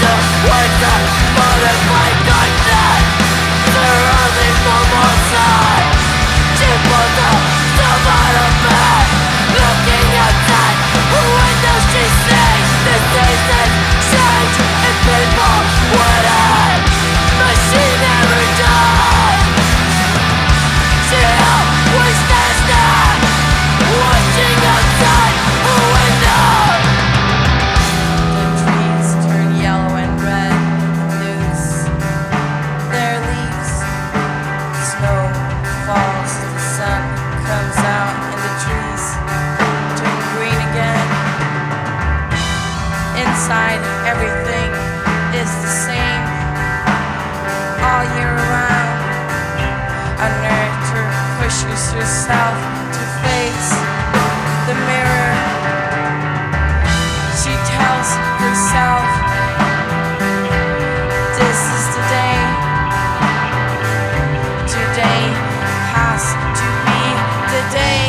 Inside, everything is the same all year round. A nurture pushes herself to face the mirror. She tells herself, this is the day. Today has to be the day.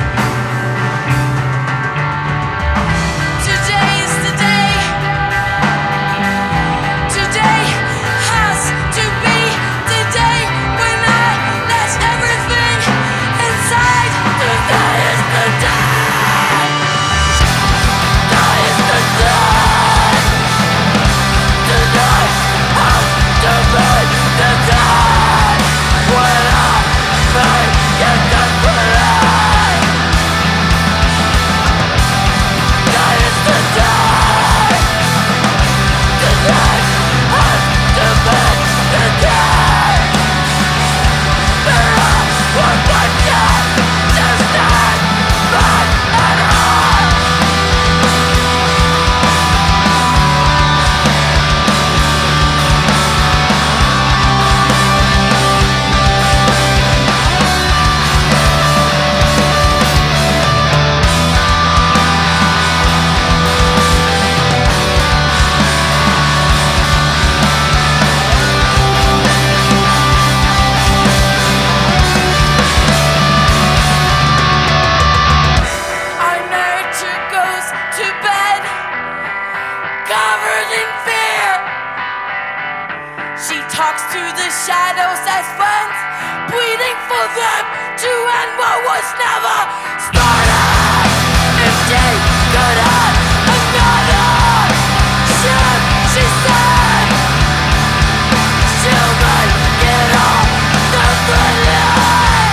Covered in fear, she talks to the shadows as friends, pleading for them to end what was never started. If she could have another ship, she said, she'll make it all the thrilling.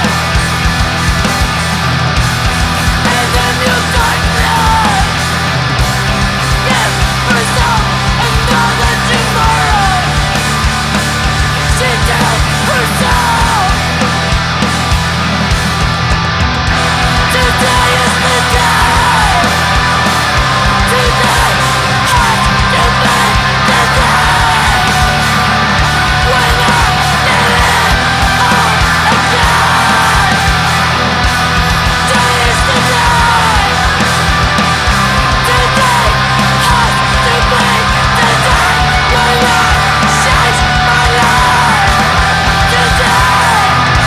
And then you got another tomorrow. She tells herself, today is the day. Today has to be the day when I get it all again. Today is the day. Today has to be the day when I change my life. Today,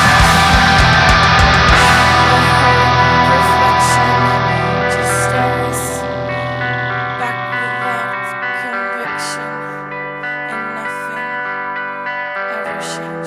her reflection just stares back without conviction, and nothing ever changes.